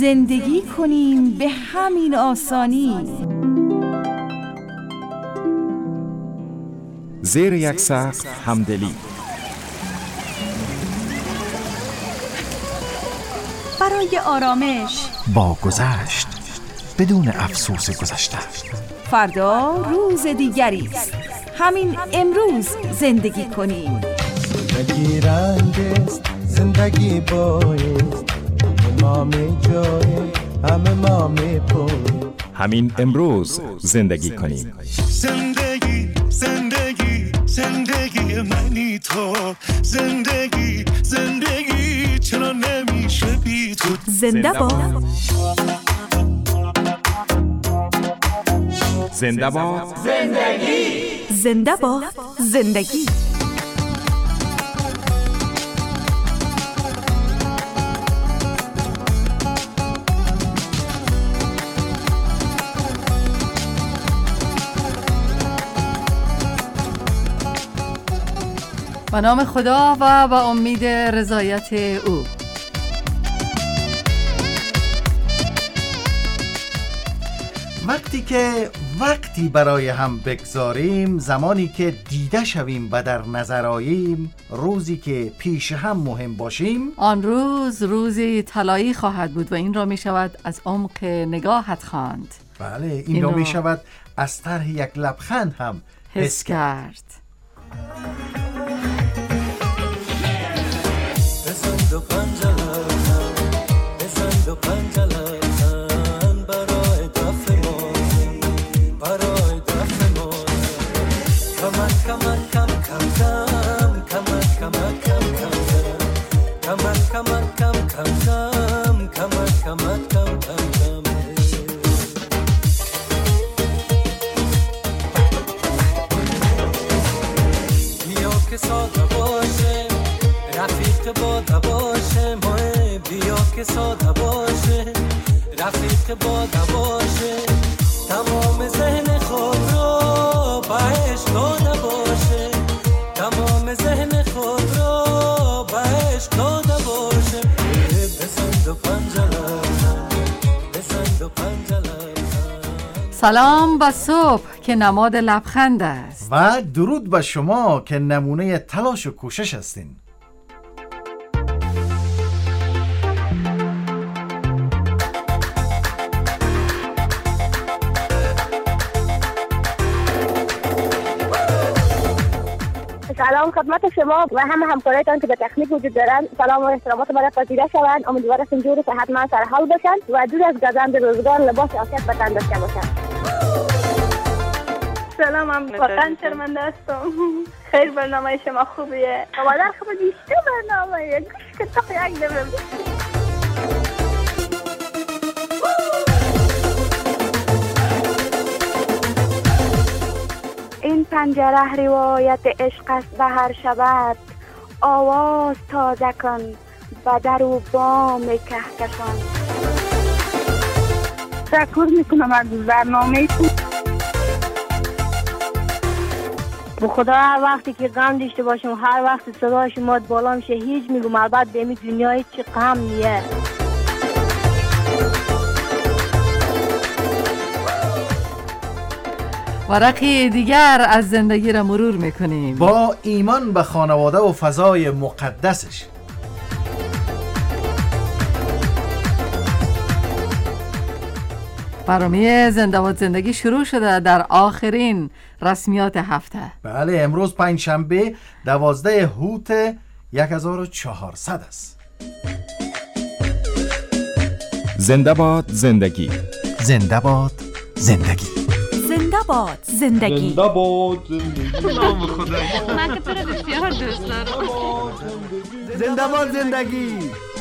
زندگی کنیم به همین آسانی. زیر یک سقف همدلی، برای آرامش با گذشت بدون افسوس گذشته. فردا روز دیگری است، همین امروز زندگی کنیم. زندگی رنگ است، زندگی بایست، ما می جای همه ما می پوی. همین امروز زندگی کنیم. زندگی زندگی زندگی منی تو، زندگی زندگی چرا نمیشه بی تو. زنده باد، زنده باد زندگی، زنده باد زندگی. به نام خدا و با امید رضایت او. وقتی برای هم بگذاریم، زمانی که دیده شویم و در نظر آییم، روزی که پیش هم مهم باشیم، آن روز روزی طلایی خواهد بود و این را می شود از عمق نگاهت خواند. بله، این را می شود از طرح یک لبخند هم حس کرد. بزن دو پنجلتن، بزن دو پنجلتن، برای دف مازن، برای دف مازن. کمک کمک کم کم کم، کمک کمک کم کم کم، کمک کمک کم کم کم، کمک کمک کم کم کم. بیا که ساده باشه، رفیق بادا باشه، ماه بیا که ساده باشه، رفیق بادا باشه، تمام ذهن خود رو بهش داده باشه، تمام ذهن خود رو بهش داده باشه. بزن دو پنجلتن، بزن دو پنجلتن. سلام و صبح که نماد لبخند است و درود به شما که نمونه تلاش و کوشش هستین. سلام خدمت شما و همه همکارایتان که به تکنیک وجود دارند. سلام و احترامات باید پذیرا شوند. امیدوارم جور و صحتمند سرحال باشند و دور از گزند روزگار لباس عافیت به تن داشته باشند. سلام، من واقعا شرمنده هستم. خیلی برنامه شما خوبیه. مادر خوب دیشته برنامه گوش که تا یک دمیم. این پنجره روایت عشق است به هر شبت، آواز تازه کن و در و بام کهکشان. تشکر میکنم از برنامه تو. به خدا هر وقتی که غم داشته باشیم، هر وقت صدای شما بالا میشه، هیچ میگم البته به این دنیا هیچ غم نیست. ورقی دیگر از زندگی را مرور میکنیم با ایمان به خانواده و فضای مقدسش. برنامه زنده باد زندگی شروع شده در آخرین رسمیات هفته. بله، امروز پنجشنبه 12 هوت 1400 است. زنده باد زندگی، زنده باد زندگی، زنده باد زندگی، زنده باد زندگی. نام خدایی من که تو رو بسیار دوست دارم. زنده باد زندگی.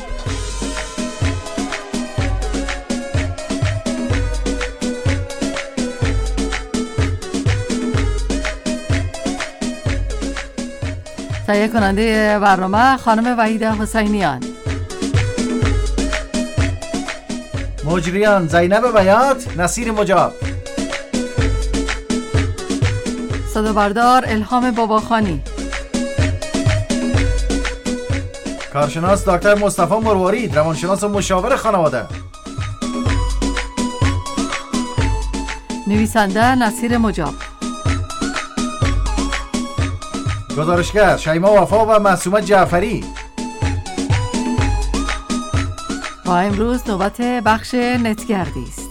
تهیه کننده برنامه خانم وحیده حسینیان، مجریان زینب بیات، نصیر مجاب، صدابردار الهام باباخانی، کارشناس دکتر مصطفی مروارید، روانشناس و مشاور خانواده، نویسنده نصیر مجاب، گزارشگر شیما وفا و معصومه جعفری. و امروز نوبت بخش نتگردی است.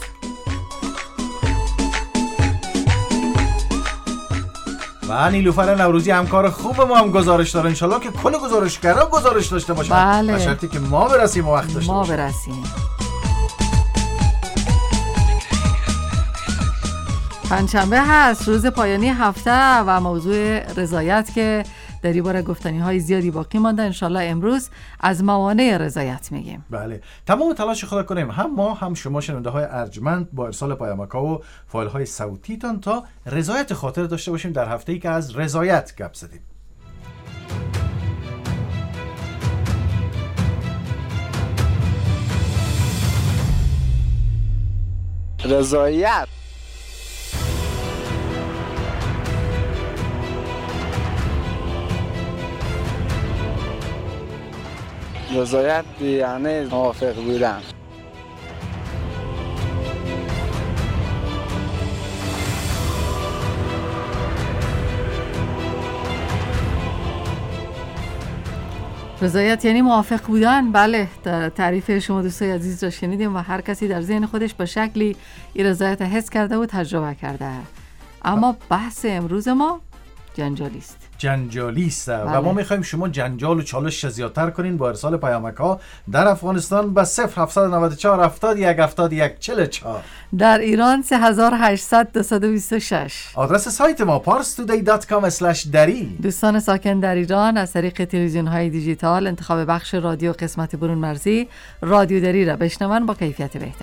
و نیلوفر نوروزی همکار خوب ما هم گزارش داره. انشالله که کل گزارشگران گزارش داشته باشن. بله. به شرطی که ما برسیم و وقت داشته باشیم. ما برسیم. پنجشنبه هست، روز پایانی هفته و موضوع رضایت که در این باره گفتنی های زیادی باقی مانده. انشالله امروز از موانع رضایت میگیم. بله، تمام تلاش خود کنیم، هم ما هم شما شنونده های ارجمند، با ارسال پیامک‌ها و فایل های صوتی تان تا رضایت خاطر داشته باشیم در هفته‌ای که از رضایت گپ زدیم. رضایت رضایت یعنی موافق بودن. رضایت یعنی موافق بودن. بله، تعریف شما دوستای عزیز را شنیدیم و هر کسی در ذهن خودش به شکلی این رضایت حس کرده و تجربه کرده. اما بحث امروز ما جنجالیست. جنجالیست و ما میخوایم شما جنجال و چالش زیادتر کنین با ارسال پیامک‌ها در افغانستان به 0794 71 71 44. در ایران 3800 226. آدرس سایت ما parstoday.com/dari. دوستان ساکن در ایران از طریق تلویزیون‌های دیجیتال انتخاب بخش رادیو قسمت برون مرزی رادیو دری را بشنون با کیفیت بهتر.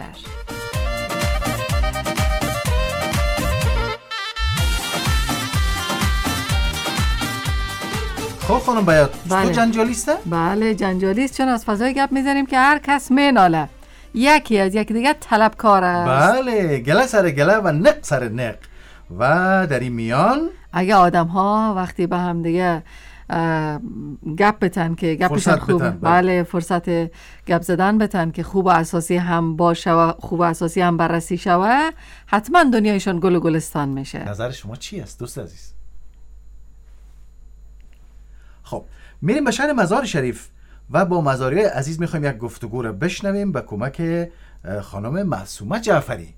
خب خانم بیات، تو جنجالیسته؟ بله جنجالیست، چون از فضای گپ میزنیم که هر کس میناله، یکی از یکی دیگه طلبکار است. بله، گله سر گله و نق سر نق. و در این میان اگه آدم ها وقتی به هم دیگه گپ بتن که گپشون خوب، بله فرصت گپ زدن بتن که خوب و اساسی هم باشه و خوب و اساسی هم بررسی شوه، حتما دنیایشان گل و گلستان میشه. نظر شما چی است دوست عزیز؟ خب میریم به شهر مزار شریف و با مزاریای عزیز میخوایم یک گفتگو رو بشنویم به کمک خانم معصومه جعفری.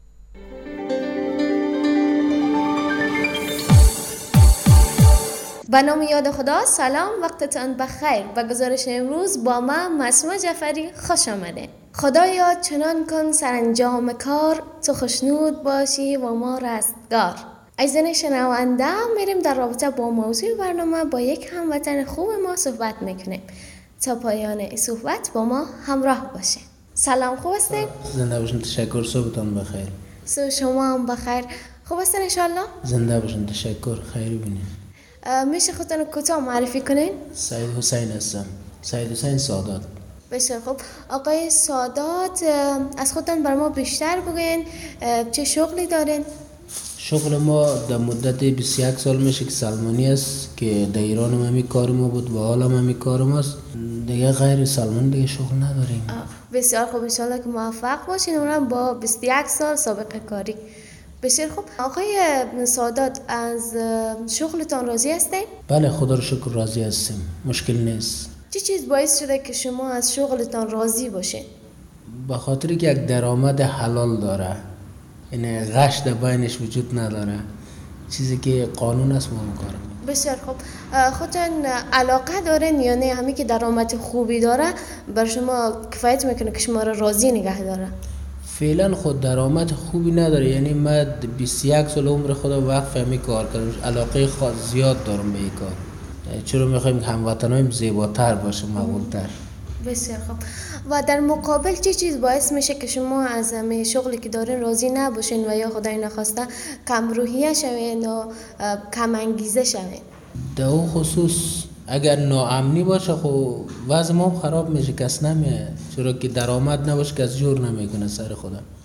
به نام یاد خدا، سلام، وقتتان بخیر. به گزارش امروز با من معصومه جعفری خوش آمده. خدایا چنان کن سرانجام کار، تو خوشنود باشی و ما رستگار. عزیزان شنونده، میریم در رابطه با موضوع برنامه با یک هموطن خوب ما صحبت میکنیم. تا پایان صحبت با ما همراه باشه. سلام، خوب هستین؟ زنده باشین، تشکر، صبحتان بخیر. صبح شما هم بخیر. خوب هستین انشالله؟ زنده باشین، تشکر، خیر بینید. میشه خودتون کوتاه معرفی کنین؟ سید حسین هستم، سید حسین سادات. بسیار خوب. آقای سادات، از خودتون بر ما بیشتر بگوین، چه شغلی دارین؟ شغل ما در مدت 21 سال میشه که سلمانی است که در ایران هم همی کار ما بود و حال هم همی کار ماست دیگه. غیر سلمان دیگه شغل نداریم. بسیار خوب، انشالله که موفق باشین اونم با 21 سال سابقه کاری. بسیار خوب. آقای سادات، از شغلتان راضی هستین؟ بله خدا رو شکر راضی هستیم، مشکل نیست. چه چیز باعث شده که شما از شغلتان راضی باشین؟ به خاطر که یک درآمد حلال داره، یعنی غش در بینش وجود نداره، چیزی که قانون است ما می‌کنیم. بسیار خوب. خودتون علاقه دارین یا نه همین که درآمد خوبی داره بر شما کفایت میکنه که شما را راضی نگه داره؟ فعلا خود درآمد خوبی نداره، یعنی من 21 سال عمر خودم وقف همی کار کردم، علاقه خاص زیاد دارم به این کار، چرا میخوایم هموطنایم زیباتر باشه، مقبولتر. بسیار خوب. و در مقابل چه چیز باعث میشه که شما از همه شغلی که دارین راضی نباشین و یا خدای نخواسته کم روحیه شوین و کم انگیزه شوین؟ در اون خصوص اگر ناامنی باشه خب وضع ما خراب میشه، کس نمیه، چرا که درآمد نباشه کس جور نمیکنه سر خودم.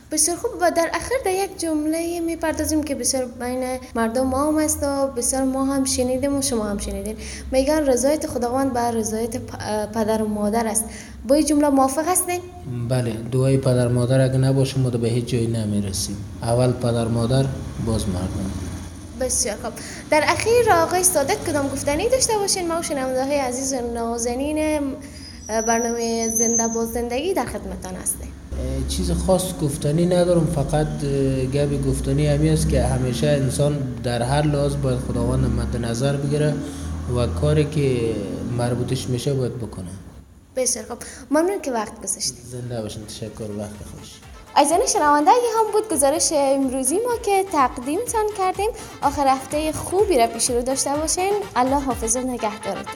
بسیار خوب. و در اخر در یک جمله میپردازیم که بسیار بین مردم عام است و بسیار ما هم شنیدیم و شما هم شنیدین. میگن رضایت خداوند بر رضایت پدر و مادر است. با این جمله موافق هستین؟ بله، دعای پدر مادر اگه نباشه ما به هیچ جایی نمیرسیم. اول پدر مادر، باز مردم. بسیار خوب. در اخیر آقای سادت کدام گفتنی داشته باشین؟ ما و شنونده‌های عزیز و نازنین برنامه زنده با زندگی در خدمتتان هستیم. چیز خاص گفتنی ندارم، فقط گپ گفتنی همی است که همیشه انسان در هر لحاظ باید خداوند مد نظر بگیره و کاری که مربوطش میشه باید بکنه. بسیار خوب. ممنون که وقت گذاشتید. زنده باشین. تشکر. وقت خوش. عزیزان شنونده، هم بود گزارش امروزی ما که تقدیمتان کردیم. آخر هفته خوبی را پیش رو داشته باشین. الله حافظ و نگهدارتون.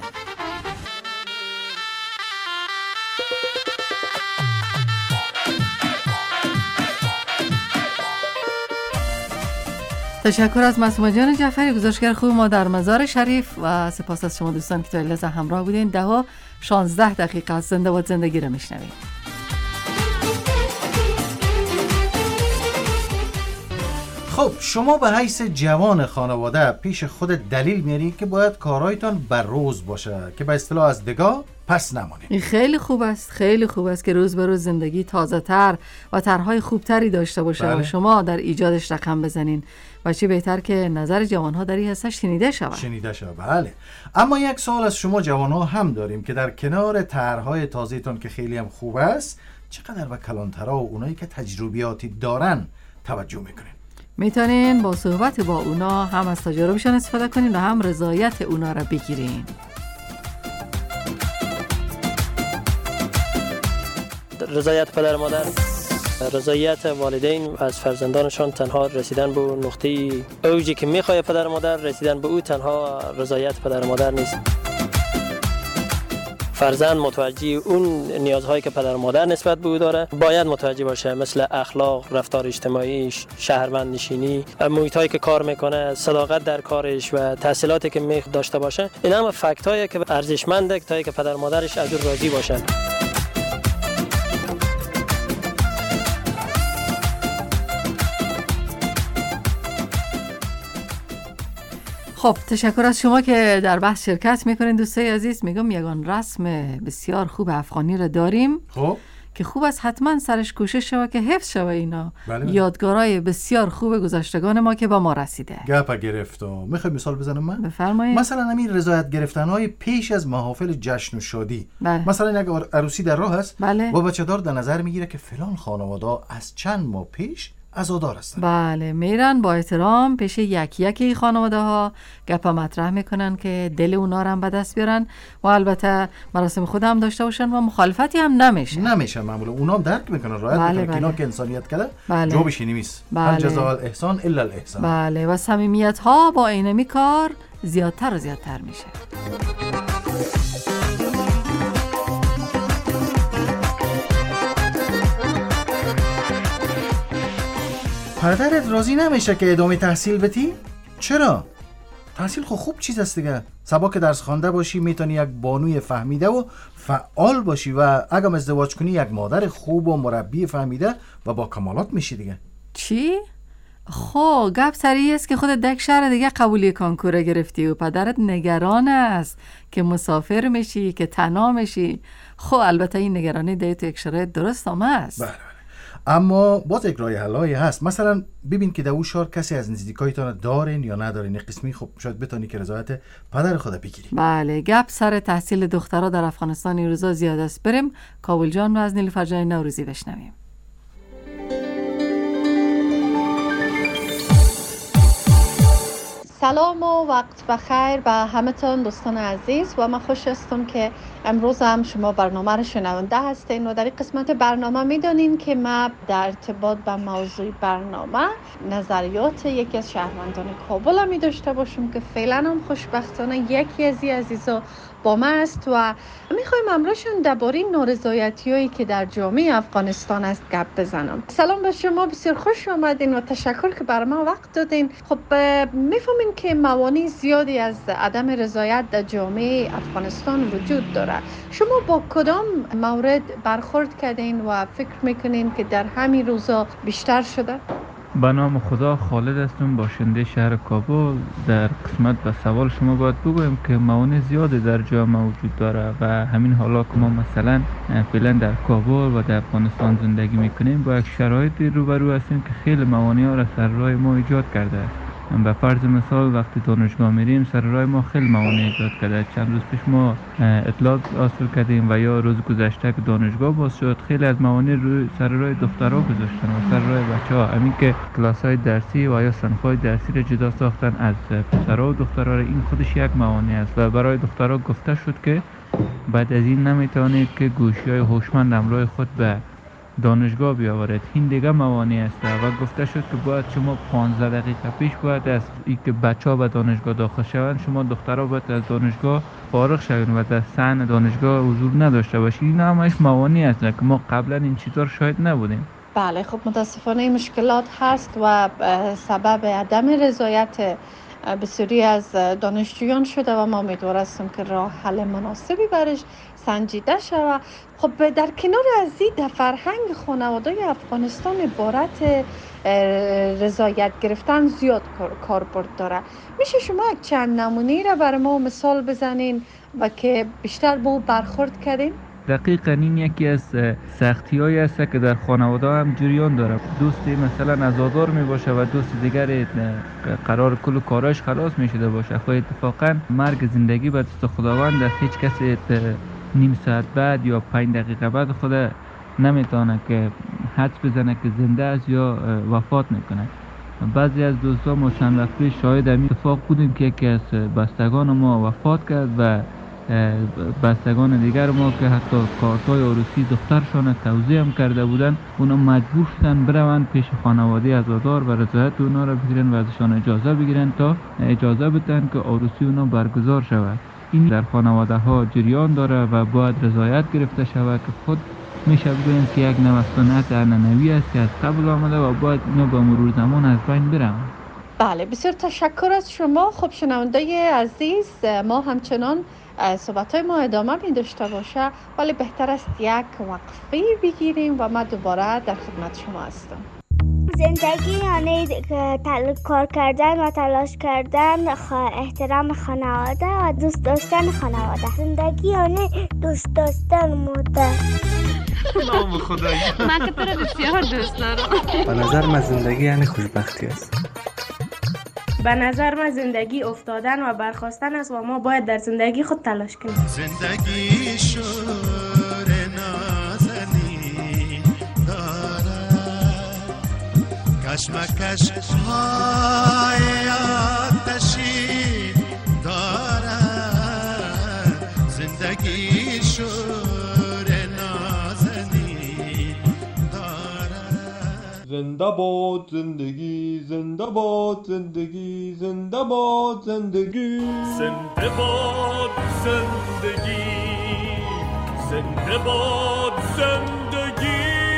تشکر از معصومه جان جعفری، گزارشگر خوب ما در مزار شریف، و سپاس از شما دوستان که تا این لحظه همراه بودین. 10:16 دقیقه از زنده با زندگی را میشنوید. خب شما به حیث جوان خانواده پیش خود دلیل میارید که باید کارهایتان بر روز باشه که به اصطلاح از دگاه پس نمانید. این خیلی خوب است، خیلی خوب است که روز به روز زندگی تازه تر و طرحهای خوبتری داشته باشه. بله. و شما در ایجادش رقم بزنین و چه بهتر که نظر جوانها در این حساب شنیده شود. بله. اما یک سوال از شما جوانها هم داریم که در کنار طرحهای تازه‌تان که خیلی هم خوب است، چقدر به کلانترها و اونایی که تجربیاتی دارن توجه میکنین؟ میتونین با صحبت با اونا هم از تجربهشون استفاده کنین و هم رضایت اونا را بگیرین. رضایت پدر مادر، رضایت والدین از فرزندانشان تنها رسیدن به نقطه اوجی که میخواد پدر مادر رسیدن به او تنها رضایت پدر مادر نیست. فرزند متوجه اون نیازهایی که پدر مادر نسبت به او داره باید متوجه باشه، مثل اخلاق، رفتار اجتماعی، شهروند نشینی، محیطایی که کار میکنه، صداقت در کارش و تحصیلاتی که میخواد داشته باشه. این همه فکتایی که ارزشمنده تا که پدر مادرش از او راضی باشن. خب تشکر از شما که در بحث شرکت میکنین دوستای عزیز. میگم یگان رسم بسیار خوب افغانی را داریم، خب که خوب است حتما سرش کوشش شود که حفظ شود اینا. بله. یادگارای بسیار خوب گذشتگان ما که با ما رسیده. گپ گرفتم. میخوای مثال بزنم من؟ بفرمایید. مثلا همین رضایت گرفتنهای پیش از محافل جشن و شادی. بله. مثلا یک عروسی در راه است، بله. و بچه‌دار در نظر میگیره که فلان خانواده از چند ماه پیش عزادار هستن. بله، میرن با احترام پیش یکی خانواده ها گپ مطرح میکنن که دل اونا رو هم به دست بیارن و البته مراسم خود هم داشته باشن و مخالفتی هم نمیشه معمولا اونا هم درک میکنن، رعایت بله میکنن. اینا که انسانیت کله بله. جوابش نیست. بله. هل جزاء الاحسان الا الاحسان. بله، و صمیمیت ها با اینمی کار زیادتر و زیادتر میشه. پدرت راضی نمیشه که ادامه تحصیل بتی؟ چرا؟ تحصیل خوب چیز است دیگه. سبا که درس خوانده باشی میتونی یک بانوی فهمیده و فعال باشی و اگه ازدواج کنی یک مادر خوب و مربی فهمیده و با کمالات میشی دیگه. چی؟ خب گپ سریع است که خودت دک شهر دیگه قبولی کانکور گرفتی و پدرت نگران است که مسافر میشی، که تنها میشی. خب البته این نگرانی دیگه تو یک شرایط درست است. بله. اما باز یک راه حلایی هست. مثلا ببین که در اون شهر کسی از نزدیکایتان دارین یا ندارین، قسمی خب شاید بتونی که رضایت پدر خود بگیری. بله، گپ سر تحصیل دخترها در افغانستان این روزا زیاد است. بریم کابل جان رو از نیلوفر جان نوروزی بشنویم. سلام و وقت بخیر به همتون دوستان عزیز، و من خوش هستم که امروز هم شما برنامه رو شنونده هستین و در این قسمت برنامه میدونین که ما در ارتباط به موضوع برنامه نظریات یکی از شهروندان کابل می داشته باشم که فعلا هم خوشبختانه یکی از این عزیزا با ما است و میخوایم امروزشون درباره نارضایتی‌هایی که در جامعه افغانستان است گپ بزنم. سلام به شما، بسیار خوش آمدین و تشکر که برای ما وقت دادین. خب میفهمین که موانع زیادی از عدم رضایت در جامعه افغانستان وجود داره. شما با کدام مورد برخورد کردین و فکر میکنین که در همین روزا بیشتر شده؟ به نام خدا، خالد هستم، باشنده شهر کابل. در قسمت به سوال شما باید بگویم که موانع زیادی در جامعه وجود داره و همین حالا که ما مثلا فعلا در کابل و در افغانستان زندگی میکنیم با یک شرایطی روبرو هستیم که خیلی موانع ها را سر راه ما ایجاد کرده است. به فرض مثال وقتی دانشگاه میریم سر راه ما خیلی موانع ایجاد کرده. چند روز پیش ما اطلاع حاصل کردیم و یا روز گذشته که دانشگاه باز شد خیلی از موانع روی سر راه دخترها گذاشتن و سر راه بچه‌ها، همین که کلاس‌های درسی و یا صنف‌های درسی را جدا ساختن از پسرها و دخترها. این خودش یک موانع است و برای دخترها گفته شد که بعد از این نمیتونید که گوشی‌های هوشمند همراه خود به دانشگاه بیاورد. این دیگه موانع است و گفته شد که باید شما 15 دقیقه پیش باید از اینکه بچه‌ها به دانشگاه داخل شوند شما دخترها باید از دانشگاه فارغ شوید و در صحن دانشگاه حضور نداشته باشید. این همش موانع است که ما قبلا این چیزا شاید نبودیم. بله، خب متاسفانه مشکلات هست و سبب عدم رضایت بسیاری از دانشجویان شده و ما امیدوار هستیم که راه حل مناسبی برش سنجیده شود. خب در کنار از این در فرهنگ خانواده افغانستان عبارت رضایت گرفتن زیاد کاربرد داره. میشه شما یک چند نمونه را برای ما مثال بزنین و که بیشتر با او برخورد کردین؟ دقیقاً این یکی از سختی‌هایی است که در خانواده هم جریان داره. دوستی مثلا عزادار می باشه و دوست دیگر قرار کل کاراش خلاص می شده باشه، خب اتفاقاً مرگ زندگی به دست خداوند است. هیچ کسی نیم ساعت بعد یا 5 دقیقه بعد خود نمیتونه که حدس بزنه که زنده است یا وفات میکنه. بعضی از دوستان ما چند وقت پیش شاهد همین اتفاق بودیم که یکی از بستگان ما وفات کرد و بستگان دیگر ما که حتی کارتای عروسی دخترشان توزیع هم کرده بودن اونا مجبور شدن بروند پیش خانواده عزادار و رضایت اونا را بگیرن و ازشان اجازه بگیرن تا اجازه بدن که عروسی اونا برگزار شود. این در خانواده ها جریان داره و باید رضایت گرفته شود که خود میشه بگوییم که یک نوع سنت عنعنوی است که از قبل آمده و باید اینا با مرور زمان از بین برن. بله، بسیار تشکر از شما. خب شنونده عزیز، ما همچنان صحبت‌های ما ادامه می داشته باشه ولی بهتر است یک وقفه بگیریم و ما دوباره در خدمت شما هستم. زندگی یعنی کار کردن و تلاش کردن، احترام خانواده و دوست داشتن خانواده. زندگی یعنی دوست داشتن مادر. نام خدایی. من که تو رو بسیار دوست دارم. به نظر من زندگی یعنی خوشبختی است. به نظر من زندگی افتادن و برخاستن است و ما باید در زندگی خود تلاش کنیم. زندگی شور نازنی دارد، کشمکش های آتشی دارد. زندگی شور نازنی دارد. زنده باد زندگی، زنده باد زندگی، زنده باد زندگی، زنده باد زندگی، زنده باد زندگی.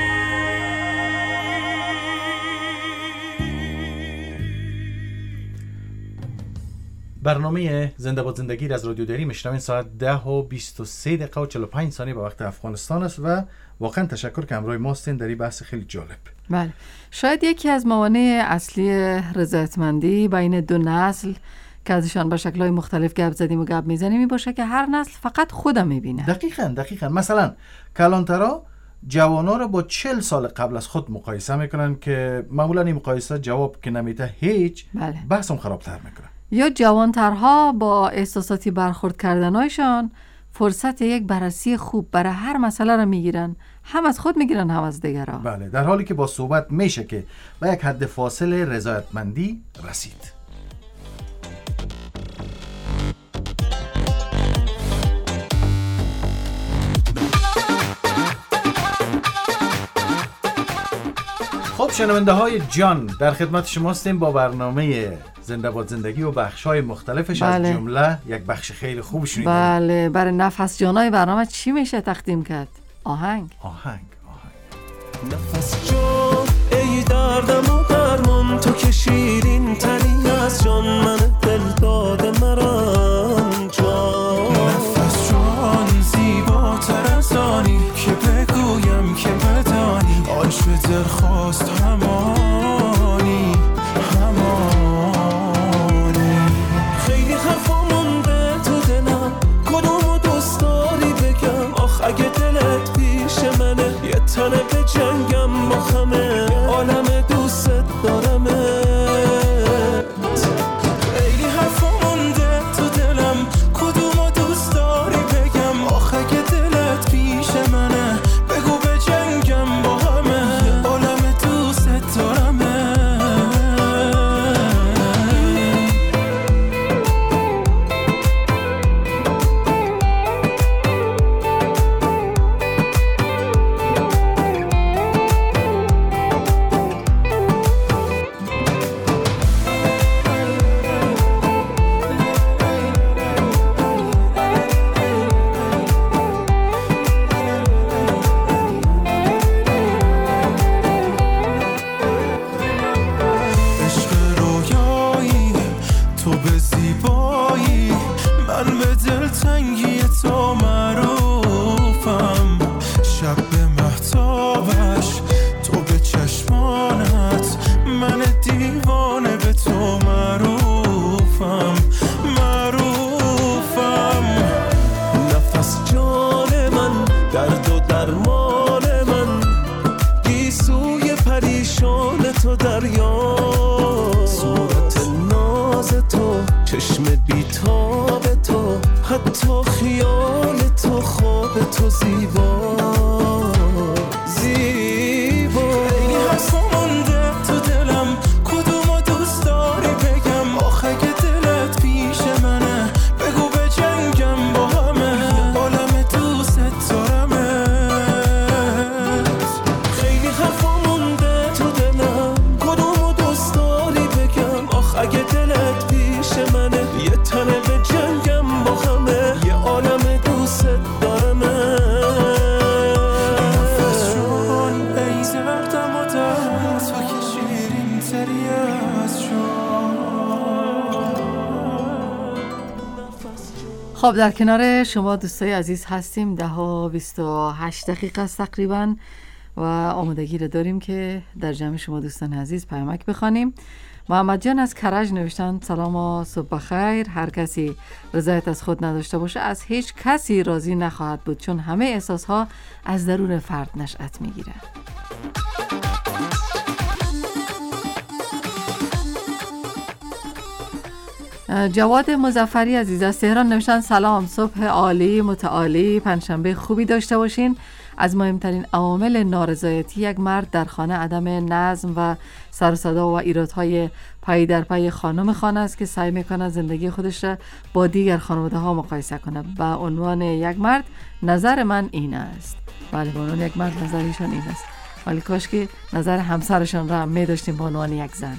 برنامه زنده باد زندگی از رادیو دری میشنوین. ساعت 10:23 و 45 ثانیه به وقت افغانستان است و واقعا تشکر که همراه ما هستین در این بحث خیلی جالب. بله، شاید یکی از موانع اصلی رضایتمندی بین دو نسل که ازشان به شکل‌های مختلف گپ زدیم و گپ میزنیم این باشه که هر نسل فقط خودم میبینه. دقیقاً. مثلا کلانترها جوانا رو با 40 سال قبل از خود مقایسه میکنن که معمولا این مقایسه جواب که نمیده هیچ، بحثم خرابتر میکنه. یا جوانترها با احساساتی برخورد کردنهایشان فرصت یک بررسی خوب برای هر مسئله رو میگیرن، هم از خود میگیرن هم از دیگرها. بله، در حالی که با صحبت میشه که به یک حد فاصله رضایتمندی رسید. خب شنونده های جان، در خدمت شما هستیم با برنامه زنده باد زندگی و بخش‌های مختلفش. بله. از جمله یک بخش خیلی خوب شنیدیم. بله، برای نفس جانای برنامه چی میشه تقدیم کرد؟ آهنگ. آهنگ. نفس جان ای دردم و فرمون تو که شیرین تری از جان من دل داده مران جان نفس جان زیباتر از آنی که بگویم که بدانی عاشق دل خواست همانی خیلی حرفا مونده تو دلم کدومو دوست داری بگم آخ اگه دلت پیش منه یه تنه به جنگم با همه عالم دوست دارمت خیلی حرفا مونده تو دلم کدومو دوست داری بگم آخ اگه دلت پیش منه بگو به جنگم با همه عالم دوست دارمت خب در کنار شما دوستای عزیز هستیم. 10:28 است تقریبا و آمادگی رو داریم که در جمع شما دوستان عزیز پیامک بخوانیم. محمد جان از کرج نوشتن سلام و صبح بخیر. هر کسی رضایت از خود نداشته باشه از هیچ کسی راضی نخواهد بود، چون همه احساسها از درون فرد نشأت میگیره. جواد مظفری عزیز از تهران نوشتن سلام، صبح عالی متعالی، پنجشنبه خوبی داشته باشین. از مهمترین عوامل نارضایتی یک مرد در خانه عدم نظم و سر و صدا و ایرادهای پای در پای خانم خانه است که سعی میکنه زندگی خودش را با دیگر خانواده ها مقایسه کنه. به عنوان یک مرد نظر من این است. بله، به عنوان یک مرد نظرشون این است، ولی کاش که نظر همسرشون را می داشتیم به عنوان یک زن.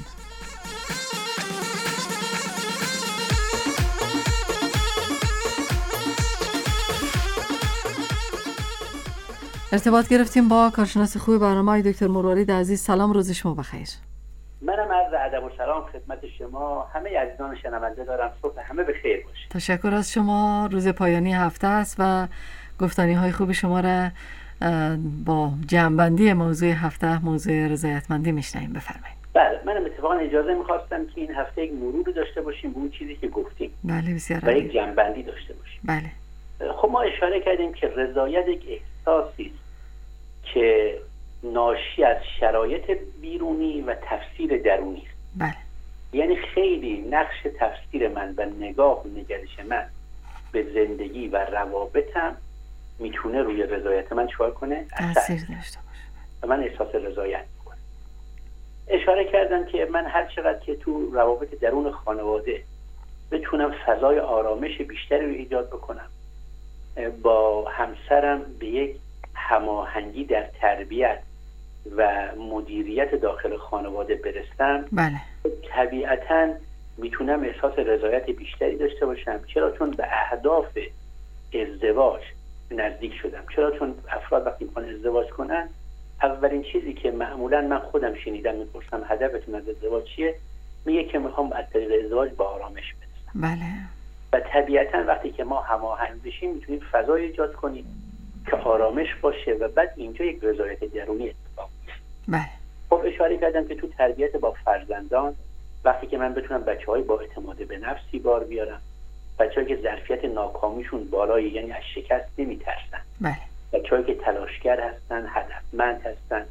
ارتباط گرفتیم با کارشناس خوب برنامه دکتر مروارید عزیز. سلام، روز شما بخیر. منم عرض ادب و سلام خدمت شما همه عزیزان شنونده دارم. صبح همه بخیر باشه. تشکر از شما. روز پایانی هفته است و گفتنی های خوب شما را با جمع‌بندی موضوع هفته، موضوع رضایتمندی میشنویم. بفرمایید. بله، منم اتفاقا اجازه می‌خواستم که این هفته یک مرور داشته باشیم به اون چیزی که گفتیم. بله، بسیار و یک جمع‌بندی داشته باشیم. بله. خب ما اشاره کردیم که رضایت یک احساسی است که ناشی از شرایط بیرونی و تفسیر درونی است. بله. یعنی خیلی نقش تفسیر من و نگاه و نگرش من به زندگی و روابطم میتونه روی رضایت من چیکار کنه؟ تاثیر داشته باشه و من احساس رضایت میکنم. اشاره کردم که من هر چقدر که تو روابط درون خانواده بتونم فضای آرامش بیشتری رو ایجاد بکنم، با همسرم به یک هماهنگی در تربیت و مدیریت داخل خانواده برسم، بله، طبیعتاً میتونم احساس رضایت بیشتری داشته باشم. چرا؟ چون به اهداف ازدواج نزدیک شدم. چرا؟ چون افراد وقتی میخوان ازدواج کنن اولین چیزی که معمولا من خودم شنیدم میپرسم هدفتون از ازدواج چیه، میگه که میخوام از طریق ازدواج به آرامش برسم. بله. و طبیعتا وقتی که ما هماهنگ بشیم میتونیم فضای ایجاد کنیم که آرامش باشه و بعد اینجا یک رضایت درونی اتفاق بیفته. بله. خب اشاره کردم که تو تربیت با فرزندان وقتی که من بتونم بچه‌های با اعتماد به نفسی بار بیارم، بچه‌هایی که ظرفیت ناکامیشون بالایی، یعنی از شکست نمیترسن، بله. بچه‌هایی که تلاشگر هستن، هدفمند هستن،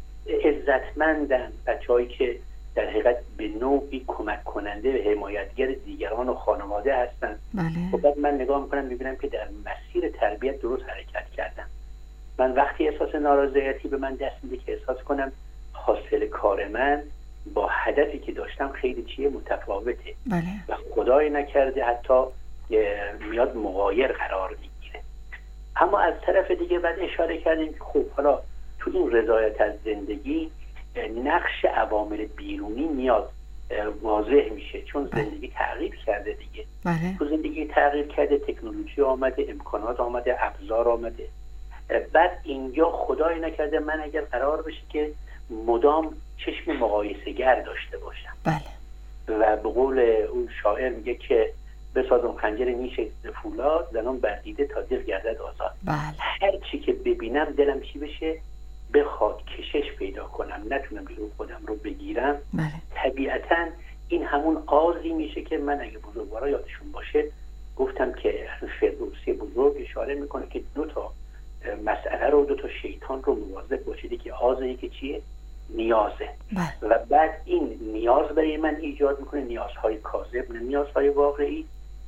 عزتمندن، بچه‌هایی که در حقیقت به نوعی کمک کننده و حمایتگر دیگران و خانواده هستن. بله. خب بعد من نگاه میکنم میبینم که در مسیر تربیت درست حرکت کردم. من وقتی احساس نارضایتی به من دست میده که احساس کنم حاصل کار من با هدفی که داشتم خیلی چیه متفاوته. بله. و خدای نکرده حتی میاد مغایر قرار میگیره. اما از طرف دیگه بعد اشاره کردیم که خب حالا تو این رضایت از زندگی نقش عوامل بیرونی میاد واضح میشه، چون زندگی تغییر کرده دیگه. بله. تو زندگی تغییر کرده، تکنولوژی آمده، امکانات آمده، ابزار آمده. بعد اینجا خدای نکرده من اگر قرار بشه که مدام چشم مقایسه گر داشته باشم. بله. و به قول اون شاعر میگه که بسازم خنجر نیش فولاد زنان بردیده تا دل گردد آزاد. بله. هر چی که ببینم دلم چی بشه، بخواد کشش پیدا کنم، نتونم بیرون خودم رو بگیرم. بله. طبیعتا این همون آزی میشه که من اگه بزرگوارا یادشون باشه گفتم که فردوسی بزرگ اشاره میکنه که دو تا مسئله رو، دو تا شیطان رو مواظب باشید که آز یکی چیه؟ نیازه. بله. و بعد این نیاز برای من ایجاد میکنه نیازهای کاذب، نه نیازهای واقعی،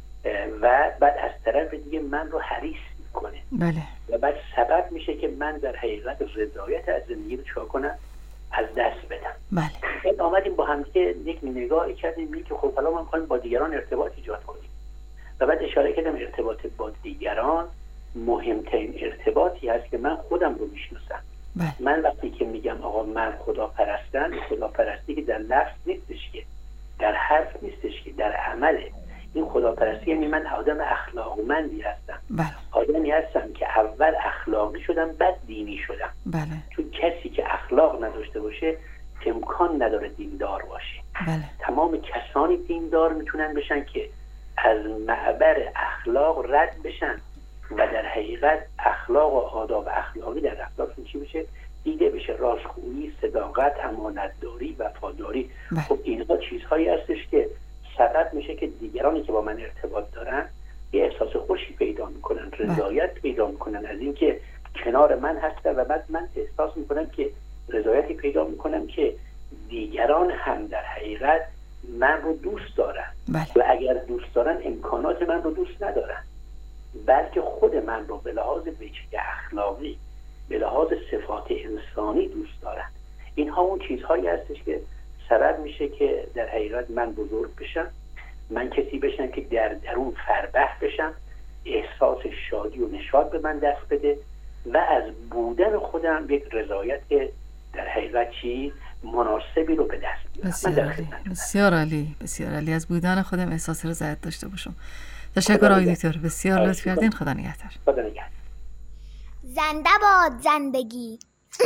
و بعد از طرف دیگه من رو حریص میکنه. بله. و بعد سبب میشه که من در حقیقت رضایت از زندگی رو چیکار کنم؟ از دست بدم. بله. این آمدیم با هم دیگه یک نگاهی کردیم که خب حالا ما میخوایم با دیگران ارتباط ایجاد کنیم. و بعد اشاره کردم ارتباط با دیگران مهمترین ارتباطی هست که من خودم رو میشناسم. بله. من وقتی که میگم آقا من خداپرستی که در لفظ نیستش، که در حرف نیستش، که در عمله. این خداپرستی یعنی من آدم اخلاقمندی هستم. بله. آدمی هستم که اول اخلاقی شدم بعد دینی شدم. بله. چون کسی که اخلاق نداشته باشه امکان نداره دیندار باشه. بله. تمام کسانی دیندار میتونن بشن که از معبر اخلاق رد بشن و در حقیقت اخلاق و آداب اخلاقی در رفتارشون چی بشه؟ دیده بشه. راستگویی، صداقت، امانتداری، وفاداری. خب اینها چیزهایی هستش که سبب میشه که دیگرانی که با من ارتباط دارن یه احساس خوشی پیدا میکنن، رضایت پیدا میکنن از اینکه کنار من هستن، و بعد من احساس میکنم که رضایتی پیدا میکنم که دیگران هم در حقیقت من رو دوست دارن. بله. و اگر دوست دارن امکانات من رو دوست ندارن، بلکه خود من رو به لحاظ وجه اخلاقی، به لحاظ صفات انسانی دوست دارن. اینها اون چیزهایی هستش که سبب میشه که در حقیقت من بزرگ بشم، من کسی بشم که در درون فربه بشم، احساس شادی و نشاط به من دست بده و از بودن خودم یک رضایت در حقیقت چی مناسبی رو به دست بیارم. بسیار عالی، بسیار عالی. از بودن خودم احساس رضایت داشته باشم. تشکر آقای دکتر، بسیار لطف کردین. خدا نگهدار. خدا نگهدار. زنده باد زندگی.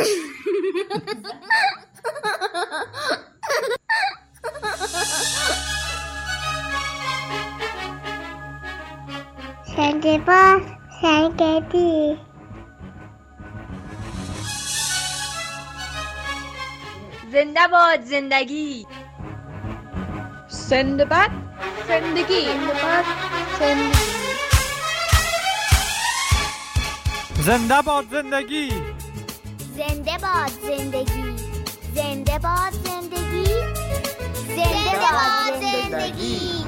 زنده باد زندگی. زنده باد زندگی. زنده باد زندگی. زنده باد زندگی. زنده باد زندگی. زنده باد زندگی. زنده باد زندگی.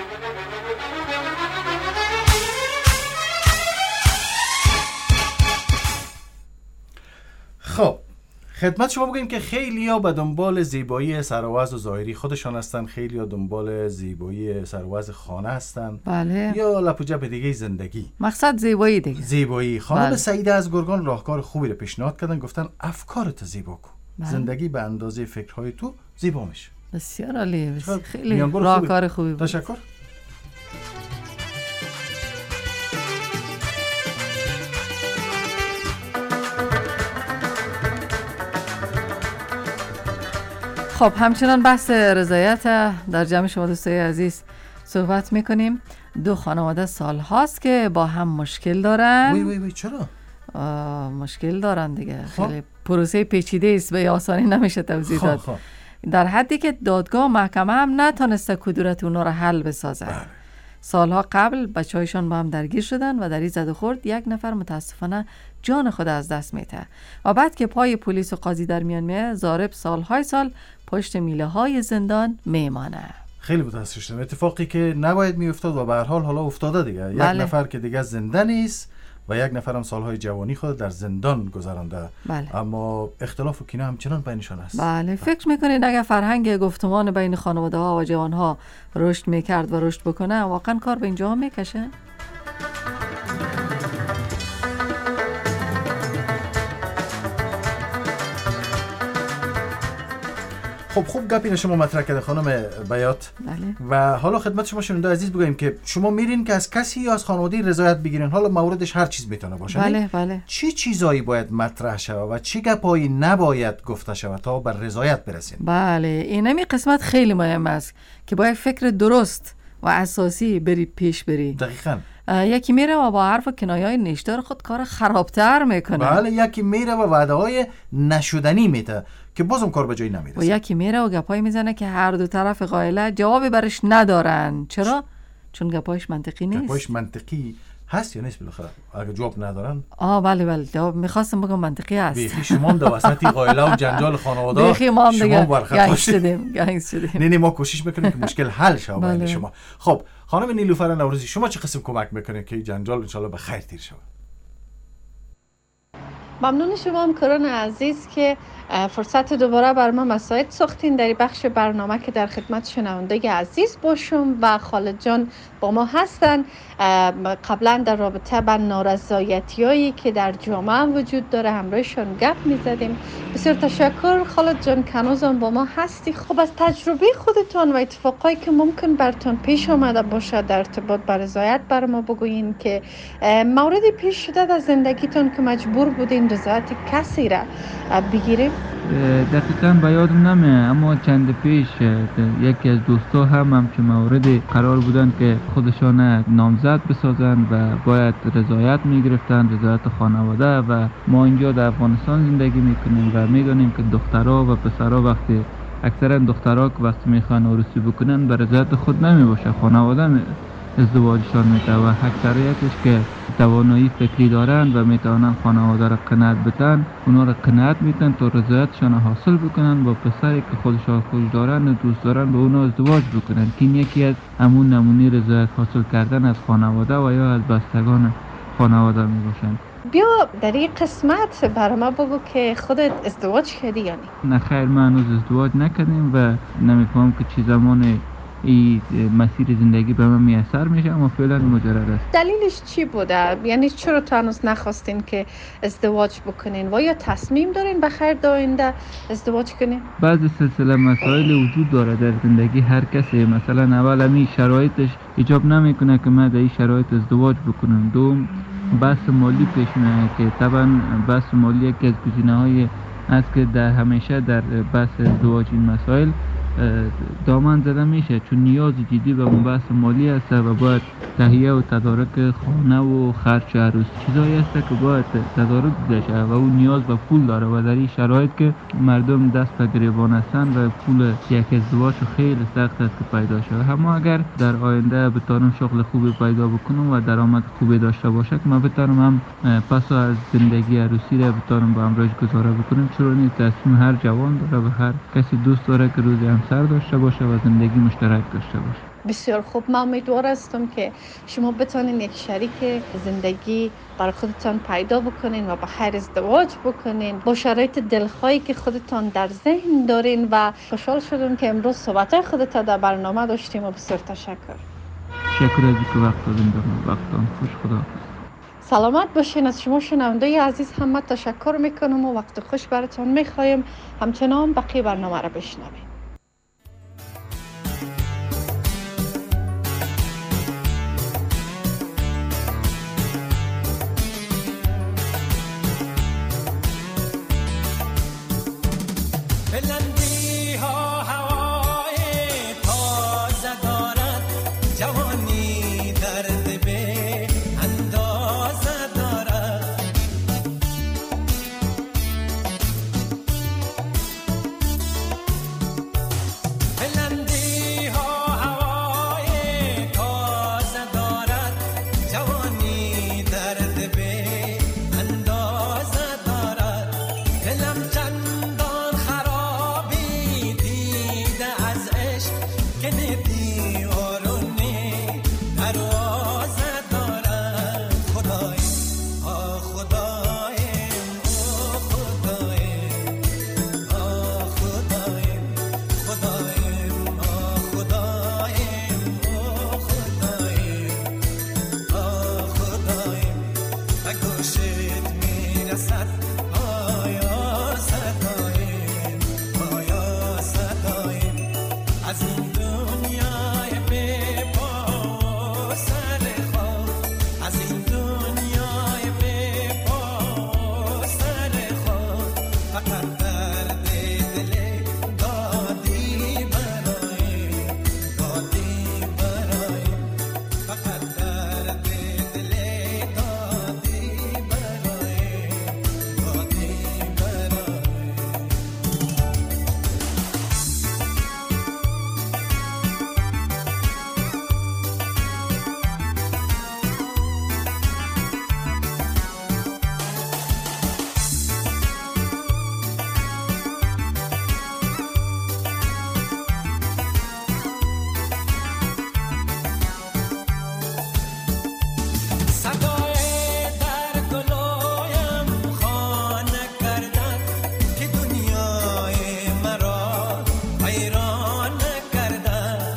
خب خدمت شما بگویم که خیلی ها به دنبال زیبایی سروز و ظاهری خودشان هستن، خیلی ها دنبال زیبایی سروز خانه هستن. بله. یا لپ و جب دیگه زندگی. مقصد زیبایی دیگه. زیبایی. خانم بله. سعیده از گرگان راهکار خوبی رو پیشنهاد کردن، گفتن افکارت زیبا کن. بله. زندگی به اندازه فکرهای تو زیبا میشه. بسیار عالی. خیلی راهکار خوبی بود. تشکر. خب همچنان بحث رضایت در جمع شما دوستای عزیز صحبت میکنیم. دو خانواده سال هاست که با هم مشکل دارن. وی چرا؟ مشکل دارن دیگه. خیلی پروسه پیچیده است، به آسانی نمیشه توضیح داد. در حدی که دادگاه و محکمه هم نتونسته کدورت اونا رو حل بسازه. سالها قبل بچه‌هایشان با هم درگیر شدن و در این زد و خورد یک نفر متاسفانه جان خود از دست میده و بعد که پای پلیس و قاضی در میان میه، ضارب سالهای سال پشت میله های زندان میمانه. خیلی متاسف شدم. اتفاقی که نباید میافتاد و به هر حال حالا افتاده دیگه. یک نفر که دیگه زنده نیست و یک نفر هم سالهای جوانی خود در زندان گذرانده. اما اختلاف و کینه همچنان بینشان است. بله. فکر میکنید اگر فرهنگ گفتمان بین خانواده ها و جوان ها رشد میکرد و رشد بکنه، واقعا کار به اینجا میکشه؟ خب خوب گپی شما مطرح کرده خانم بیات. و حالا خدمت شما شنونده عزیز بگویم که شما میرین که از کسی یا از خانواده رضایت بگیرین، حالا موردش هر چیز میتونه باشه. بله. چی چیزایی باید مطرح شود و چی گپایی نباید گفته شود تا بر رضایت برسین؟ بله، اینمی قسمت خیلی مهم است که باید فکر درست و اساسی بری پیش بری. دقیقاً. یکی میره و با حرف و کنایه‌های نیشدار خود کار خرابتر میکنه. بله، یکی میره و وعده‌های نشدنی میده که بازم کار به جایی نمیرسه. و یکی میره و گپایی میزنه که هر دو طرف قائله جوابی برش ندارن. چرا؟ چون گپایش منطقی نیست. گپایش منطقی هست یا نیست بالاخره؟ اگه جواب ندارن؟ بله جواب میخواستم بگم منطقی است. بیخی شما هم در وسط قائله و جنجال خانواده بیخی ما هم دیگه گنگ شدیم. نه ما کوشش میکنیم که مشکل حل شه بین شما. خب خانم نیلوفر نوروزی، شما چه قسم کمک میکنید که جنجال ان شاءالله به خیر تیر شود؟ ممنون شما همکاران عزیز که فرصت دوباره بر ما مساعد ساختین در بخش برنامه که در خدمت شنونده عزیز باشم و خالد جان با ما هستن. قبلا در رابطه با نارضایتیایی که در جامعه وجود داره همراهشان گپ میزدیم. بسیار تشکر خالد جان که هنوزم با ما هستی. خب از تجربه خودتان و اتفاقایی که ممکن برتون پیش آمده باشه در ارتباط با رضایت بر ما بگوین که موردی پیش شده در زندگیتون که مجبور بودین رضایت کسی را بگیریم؟ دقیقاً به یادم نمیاد، اما چند پیش یکی از دوستا هم چه موردی قرار بودن که خودشان نامزد بسازن و باید رضایت میگرفتن، رضایت خانواده. و ما اینجا در افغانستان زندگی میکنیم و میدونیم که دخترها و پسرها وقتی اکثرا دخترها که وقتی میخوان عروسی بکنن به رضایت خود نمیباشه، خانواده ازدواجشان میده و اکثریتش که توانایی فکری دارن و میتونن خانواده را قناعت بدن، اونا را قناعت میتن تا رضایتشان حاصل بکنن با پسری که خودشان خوش دارن و دوست دارن با اونا ازدواج بکنن که این یکی از همون نمونه رضایت حاصل کردن از خانواده و یا از بستگان خانواده میباشن. بیا در این قسمت برای ما بگو که خودت ازدواج کردی یا نه؟ خیر، ما هنوز ازدواج نکردیم و نمیفهم که چی زمان این مسیر زندگی به من میسر میشه، اما فعلا مجرد است. دلیلش چی بوده؟ یعنی چرا تا هنوز نخواستین که ازدواج بکنین و یا تصمیم دارین بخیر آینده ازدواج کنین؟ بعضی سلسله مسائل وجود داره در زندگی هر کسی. مثلا اول همین شرایطش ایجاب نمیکنه که من در این شرایط ازدواج بکنم. دوم بحث مالی پیش میاد که طبعا بحث مالی یکی از گزینه‌های است که در همیشه در بحث ازدواج این مسائل دامن زده میشه، چون نیاز جدی به اون بحث مالی هست و باید تهیه و تدارک خانه و خرج عروس چیزایی هست که باید تدارک بشه و اون نیاز به پول داره و در این شرایط که مردم دست به گریبان هستن و پول یک ازدواج خیلی سخت است که پیدا شه. اما اگر در آینده بتونم شغل خوبی پیدا بکنم و درآمد خوبی داشته باشه که من بتونم هم پس از زندگی عروسی را بتونم با همراهش گذاره بکنم، چرا نیست؟ تصمیم هر جوان داره و هر کسی دوست داره که روزی همسر داشته باشه و زندگی مشترک داشته باشه. بسیار خوب، من امیدوار هستم که شما بتونین یک شریک زندگی برای خودتان پیدا بکنین و با خیر ازدواج بکنین با شرایط دلخواهی که خودتان در ذهن دارین و خوشحال شدم که امروز صحبت‌های خودت در برنامه داشتیم و بسیار تشکر. شکر از اینکه وقت دادین به ما. وقتتان خوش. خدا. سلامت باشین. از شما شنونده عزیز هم تشکر میکنم و وقت خوش براتون میخوایم. همچنان بقیه برنامه را بشنویم. بلندی ها گوشت میرسد آیا صدایم آیا صدایم از این دنیای بی پا و سر خود از این دنیای بی پا و سر خود فقط درد دل دادی برایم دادی برایم فقط درد دل دادی برایم دادی برایم صدای در گلویم خانه کردن که دنیای مرا حیران کردن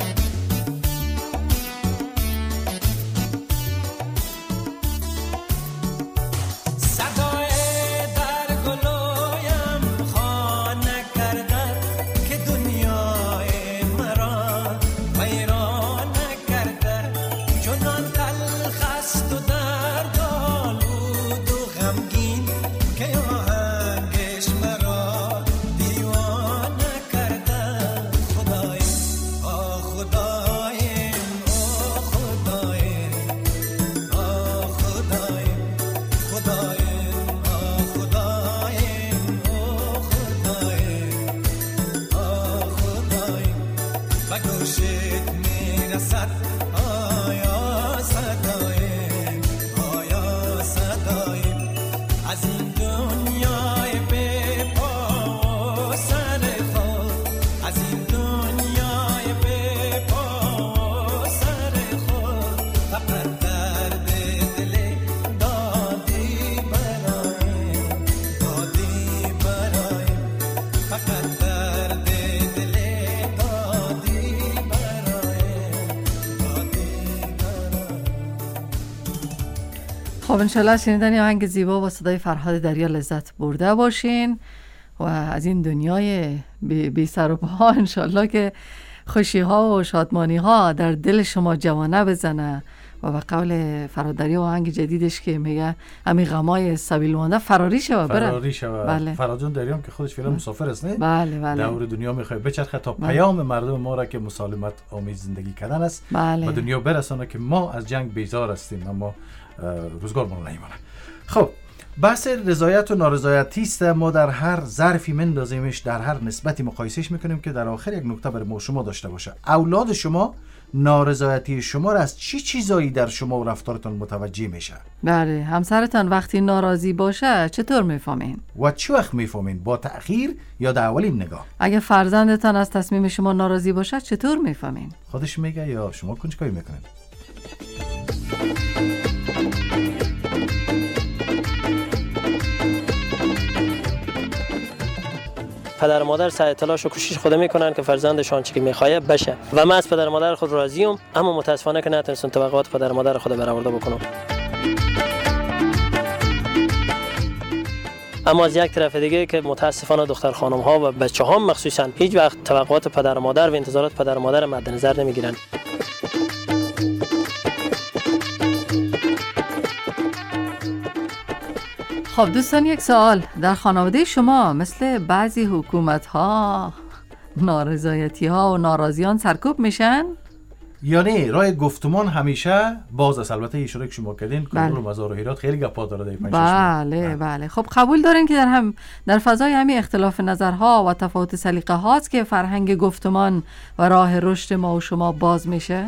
صدای در گلویم خانه کردن که دنیای مرا حیران کردن چنان تلخ است و دردآلود و غمگین که آهنگش مرا دیوانه کردن خدایم آه خدایم آه خدایم آه خدایم خدایم آه خدایم آه خدایم آه خدایم و گوشت میرسد آیا صدایم آیا صدایم از این دنیای بی پا و سر خود از این دنیای بی پا و سر خود فقط درد دل دادی برایم دادی برایم فقط درد دل دادی برایم دادی برایم. خب انشالله شنیدن یه آهنگ زیبا با صدای فرهاد دریا لذت برده باشین و از این دنیای بی سر و پا انشالله که خوشی ها و شادمانی ها در دل شما جوانه بزنه و به قول فرهاد دریا آهنگ جدیدش که میگه همین غمای سبیل مانده فراری شوه بره فراری شوه. بله. فرهاد جان دریام که خودش فعلا مسافر است نه؟ بله بله. دور دنیا میخواد بچرخه تا بله. پیام مردم ما را که مسالمت آمیز زندگی کردن است بله. و دنیا برسانه که ما از جنگ بیزار هستیم اما روزگار ما نمیمونه. خب بحث رضایت و نارضایتی است. ما در هر ظرفی مندازیمش، در هر نسبتی مقایسهش میکنیم که در آخر یک نکته برای ما شما داشته باشه. اولاد شما نارضایتی شما را از چی چیزایی در شما و رفتارتان متوجه میشه؟ بله. همسرتان وقتی ناراضی باشه چطور میفهمین؟ و چی وقت میفهمین؟ با تأخیر یا در اولین نگاه؟ اگه فرزندتان از تصمیم شما ناراضی باشه چطور میفهمین؟ خودش میگه یا شما کنجکاوی میکنین؟ پدر و مادر سعی تلاش و کوشش خود میکنن که فرزندشان چی که میخواد بشه و من از پدر و مادر خود راضیم، اما متاسفانه که نتونستم توقعات پدر و مادر خود برآورده بکنم. اما از یک طرف دیگه که متاسفانه دختر خانم ها و بچه ها مخصوصا هیچ وقت توقعات پدر و مادر و انتظارات پدر و مادر مد نظر نمیگیرن. خب دوستان یک سوال، در خانواده شما مثل بعضی حکومت ها نارضایتی ها و ناراضیان سرکوب میشن؟ یا نه راه گفتمان همیشه باز است؟ البته اشاره که شما کردین کنترل مزار و هیرات خیلی گپا داره در 5 بله بله. خب قبول دارین که در فضای همین اختلاف نظرها و تفاوت سلیقه هاست که فرهنگ گفتمان و راه رشد ما و شما باز میشه؟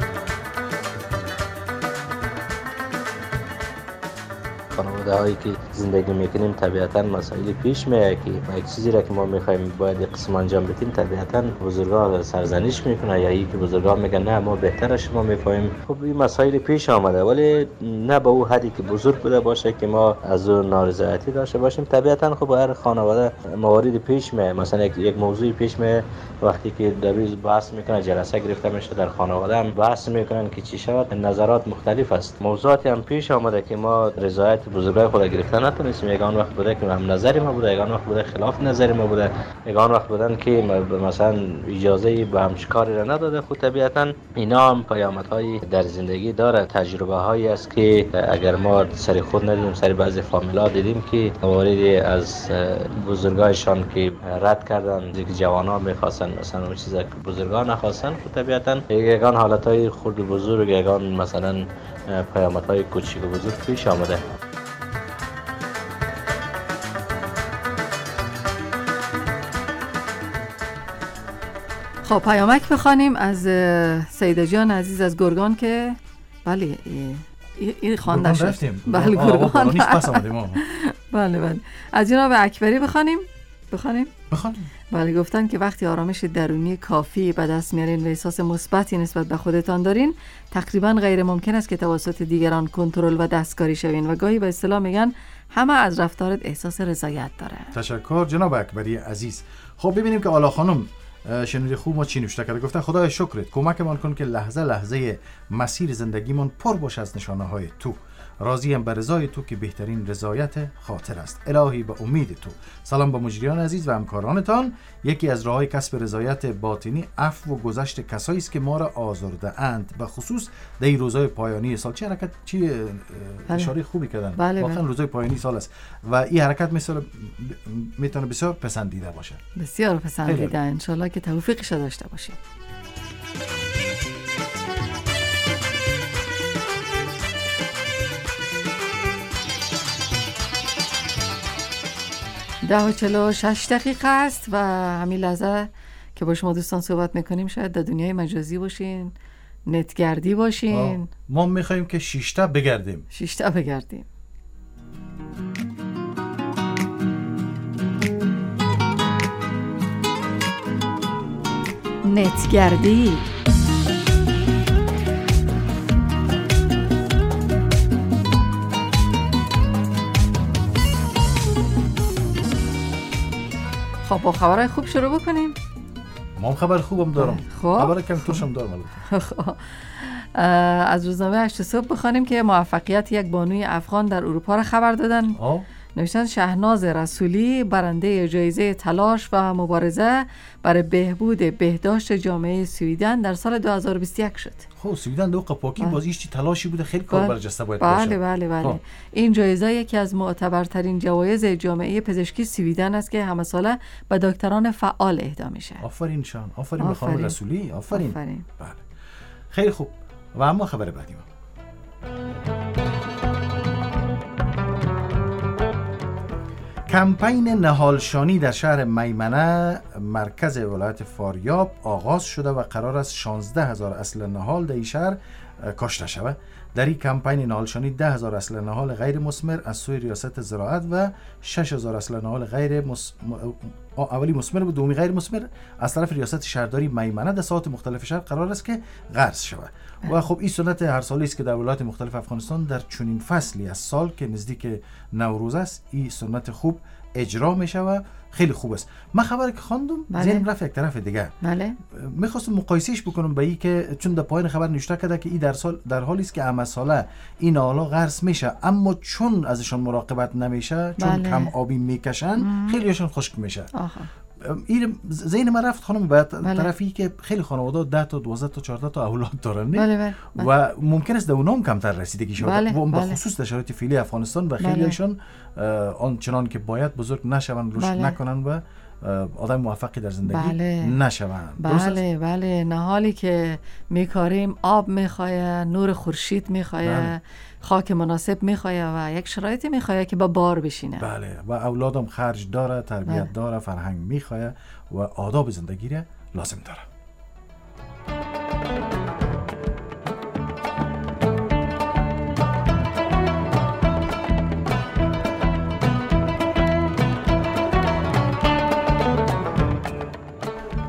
خانواده هایی که زندگی میکنیم طبیعتا مسائلی پیش میاد که یک چیزی را که ما میخوایم باید یک قسم انجام بدیم طبیعتا بزرگان سرزنش میکنن یا اینکه بزرگان میگن نه ما بهتر از شما میفهمیم. خب این مسائل پیش آمده ولی نه به اون حدی که بزرگ بوده باشه که ما از اون نارضایتی داشته باشیم. طبیعتا خب هر خانواده موارد پیش میاد، مثلا یک موضوع پیش میاد وقتی که در روز بحث میکنه جلسه گرفته میشه در خانواده هم بحث میکنن که چی شود. نظرات مختلف است، موضوعاتی هم پیش آمده که ما رضایت بزرگای خود گرفته نتونستیم. یگان وقت بوده که هم نظر ما بوده، یگان وقت بوده خلاف نظر ما بوده، یگان وقت بودن که مثلا اجازه به هم کاری را نداده. خود طبیعتا اینا هم پیامدهای در زندگی داره، تجربه هایی است که اگر ما سر خود ندیدیم سر بعضی فامیلا دیدیم که مواردی از بزرگایشان که رد کردن که جوانان میخواستن مثلا اون چیزا که بزرگان نخواستن. خود طبیعتا یگان حالتهای خرد بزرگ یگان مثلا پیامدهای کوچیک و بزرگ پیش آمده. خب پیامک بخوانیم از سیده جان عزیز از گرگان که بله این خوانده شد. بله گرگان بله از جناب اکبری بخوانیم. بله گفتن که وقتی آرامش درونی کافی به دست میارین و احساس مثبتی نسبت به خودتان دارین تقریبا غیر ممکن است که توسط دیگران کنترل و دستکاری شوین و گاهی به اصطلاح میگن همه از رفتارت احساس رضایت داره. تشکر جناب اکبری عزیز. خب ببینیم که آلا خانم شنیده خوب ما چی نوشته کرده. گفته خدای شکرت کمکمان کن که لحظه لحظه مسیر زندگیمون پر باشه از نشانه های تو. راضیم به رضای تو که بهترین رضایت خاطر است. الهی به امید تو. سلام به مجریان عزیز و همکارانتان. یکی از راههای کسب رضایت باطنی عفو و گذشت کسایی است که ما را آزرده اند، به خصوص در این روزهای پایانی سال. چه حرکت چی اشاره خوبی کردن. واقعا روزهای پایانی سال است و این حرکت میتونه بسیار پسندیده باشه. بسیار پسندیده ان شاء الله که توفیقش داشته باشیم. 10:46 است و همین لحظه که با شما دوستان صحبت میکنیم شاید در دنیای مجازی باشین، نتگردی باشین. ما میخواییم که 6 تا بگردیم. نتگردی. خب با خبرهای خوب شروع بکنیم. ما خبر خوبم دارم. خبر کم توشم دارم. از روزنامه 8 صبح بخوانیم که موفقیت یک بانوی افغان در اروپا را خبر دادن. نوشتن شهناز رسولی برنده جایزه تلاش و مبارزه برای بهبود بهداشت جامعه سویدن در سال 2021 شد. خب سویدن دو قپاکی بازیش چی تلاشی بوده، خیلی کار برجسته باید باشه. بله. این جایزه یکی از معتبرترین جوایز جامعه پزشکی سویدن است که همه ساله به دکتران فعال اهدا میشه. آفرین شان، آفرین به خانم رسولی، آفرین. بله. خیلی خوب. و اما خبر بعدی ما. کمپین نهالشانی در شهر میمنه مرکز ولایت فاریاب آغاز شده و قرار است 16,000 اصل نهال در این شهر کاشته شود. در این کمپین نهالشانی 10,000 اصل نهال غیر مثمر از سوی ریاست زراعت و 6,000 اصل نهال غیر اولی مثمر و دومی غیر مثمر از طرف ریاست شهرداری میمنه در ساحات مختلف شهر قرار است که غرس شود. و خب این سنت هر سالی است که در ولایات مختلف افغانستان در چنین فصلی از سال که نزدیک نوروز است این سنت خوب اجرا میشه و خیلی خوب است. من خبر که خواندم ذهنم رفت یک طرف دیگه. میخواستم مقایسهش بکنم با این که چون در پایان خبر نوشته کرده که این در حالی است که همه ساله این نهال‌ها غرس میشه اما چون ازشان مراقبت نمیشه، چون کم آبی میکشن خیلیشون خشک میشه. این ذهن من رفت خانم به طرفی که خیلی خانواده 10 تا 12 تا 14 تا اولاد دارن و ممکن است در اونام کمتر رسیدگی شود و به خصوص در شرایط فعلی افغانستان و خیلیشون آنچنان که باید بزرگ نشون، رشد نکنن و آدم موفقی در زندگی نشون. بله نهالی که میکاریم آب میخواه، نور خورشید میخواه، خاک مناسب میخواه و یک شرایطی میخواه که با بار بشینه. بله و اولادم خرج داره، تربیت داره، فرهنگ میخواه و آداب زندگی را لازم داره.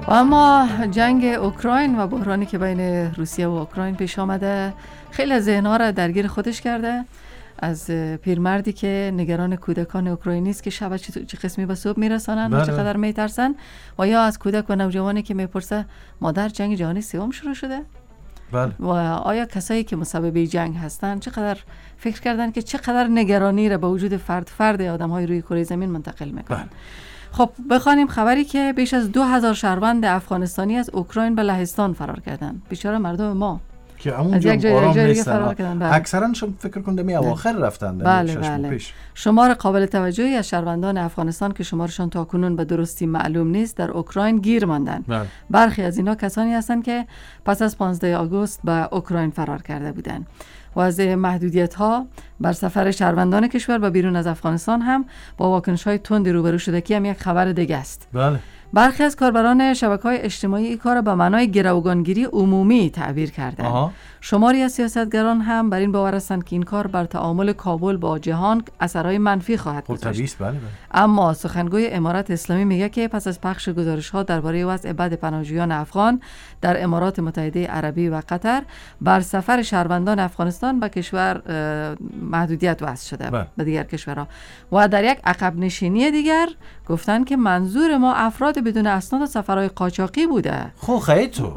و اما جنگ اوکراین و بحرانی که بین روسیه و اوکراین پیش آمده خیلی از ذهن‌ها را درگیر خودش کرده. از پیرمردی که نگران کودکان اوکراینی است که شب چه قسمی به صبح میرسانن و چقدر میترسن، و یا از کودک و نوجوانی که میپرسه مادر جنگ جهانی سوم شروع شده؟ بله. و آیا کسایی که مسبب جنگ هستن چقدر فکر کردن که چقدر نگرانی را به وجود فرد آدم‌های روی کره زمین منتقل میکنن؟ بله. خب بخوانیم خبری که بیش از 2000 شهروند افغانستانی از اوکراین به لهستان فرار کردن. بیچاره مردم ما که اونجا آرام نیستن. اکثرا شما فکر کنید می اواخر رفتن. بله. شمار قابل توجهی از شهروندان افغانستان که شمارشان تاکنون به درستی معلوم نیست در اوکراین گیر ماندن. برخی از اینا کسانی هستند که پس از 15 آگوست به اوکراین فرار کرده بودند. و از محدودیت‌ها بر سفر شهروندان کشور به بیرون از افغانستان هم با واکنش‌های تندی روبرو شده که هم یک خبر دیگه است. بله. برخی از کاربران شبکه‌های اجتماعی این کار به معنای گروگانگیری عمومی تعبیر کردند. شماری از سیاستگران هم بر این باور هستند که این کار بر تعامل کابل با جهان اثرهای منفی خواهد گذاشت. بله. اما سخنگوی امارات اسلامی میگه که پس از پخش گزارش‌ها درباره وضع بد پناهجویان افغان در امارات متحده عربی و قطر، بر سفر شهروندان افغانستان به کشور محدودیت وضع شده به دیگر کشورها. و در یک عقب نشینی دیگر گفتن که منظور ما افراد بدون اسناد و سفرهای قاچاقی بوده. خیلی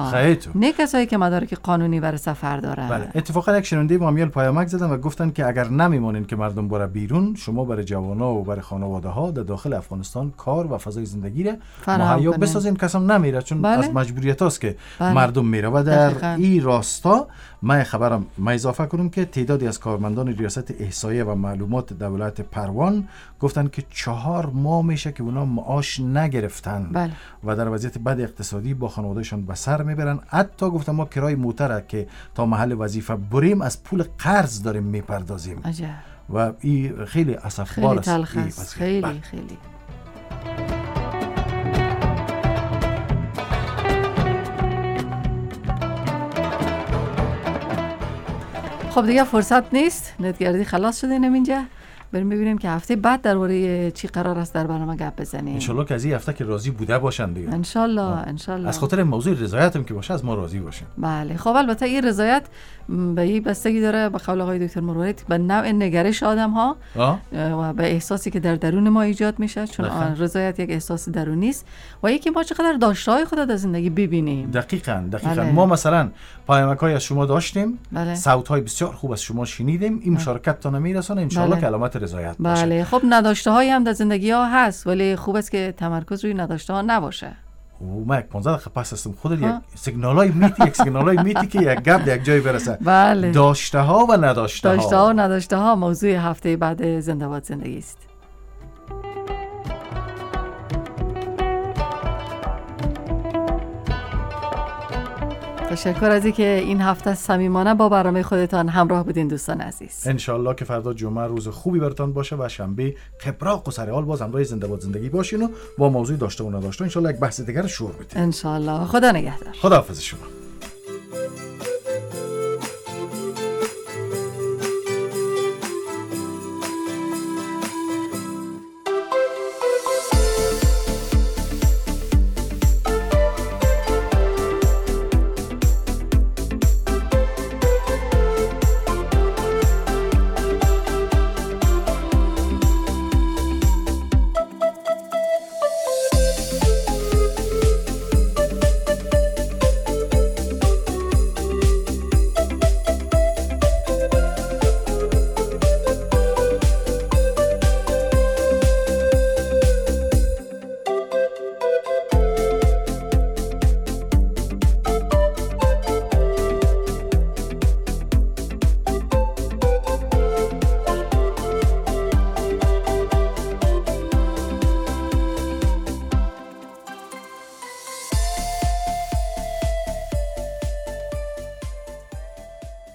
نه کسایی که مدارک قانونی برای سفر دارن. بله. اتفاقا یک شنونده بامیل پیامک زدن و گفتن که اگر نمیمونین که مردم بره بیرون، شما برای جوانا و برای خانواده ها در داخل افغانستان کار و فضای زندگی را مهیا بسازین. کسم نمیره چون از مجبوریت است که مردم میره. و در این راستا من خبرم اضافه کنم که تعدادی از کارمندان ریاست احصایه و معلومات دولت پروان گفتن که 4 ماه میشه که اونا معاش نگرفتن و در وضعیت بد اقتصادی با خانوادهشان به سر میبرن. حتی گفتم ما کرای موتر که تا محل وظیفه بریم از پول قرض داریم میپردازیم. و این خیلی اسفبار است. خیلی خب دیگه فرصت نیست، نتگردی خلاص شده اینجا. بریم ببینیم که هفته بعد درباره چی قرار است در برنامه گپ بزنیم. ان شاءالله که از این هفته که راضی بوده باشن دیگه. ان شاءالله. از خاطر موضوع رضایت هم که باشه از ما راضی باشین. بله. خب البته این رضایت به این بستگی داره به قول آقای دکتر مروت به نوع نگرش آدم ها و به احساسی که در درون ما ایجاد میشه، چون رضایت یک احساس درونی است و یکی ما چقدر داشته‌های خود در زندگی ببینیم. دقیقاً. ما مثلا پیامک‌های از شما داشتیم، صوت‌های بسیار خوب از شما شنیدیم، این مشارکت تا نمیرسونه ان شاءالله که علامت رضایت باشه. بله. خب نداشته‌هایی هم در زندگی ها هست، ولی خوب است که تمرکز روی نداشته‌ها نباشه. ما 15 دقیقه پس هستم خودت یک سیگنالای میتی که یک گپ یک جای برسه. بله. داشته‌ها و نداشته‌ها موضوع هفته بعد زنده باد زندگی است. تشکر از اینکه این هفته صمیمانه با برنامه خودتان همراه بودین دوستان عزیز. ان شاءالله که فردا جمعه روز خوبی براتون باشه و شنبه قبراق و سرحال باز همراه زنده باد زندگی باشین و با موضوع داشته و نداشته ان شاءالله یک بحث دیگر شروع بدیم. ان شاءالله. خدا نگهدار. خداحافظ شما.